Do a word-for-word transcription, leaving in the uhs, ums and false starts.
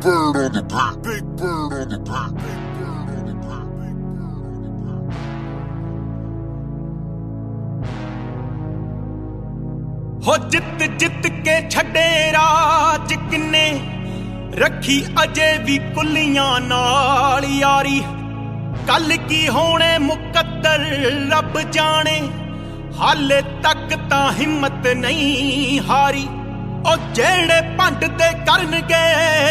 bird on the beat. Big bird on the beat. हो जित जित के छड़े राज किन्ने रखी अजे भी कुलियां नाल यारी कल की होने मुकद्दर रब जाने हाले तक ता हिम्मत नहीं हारी ओ जेड़े भंड ते करनगे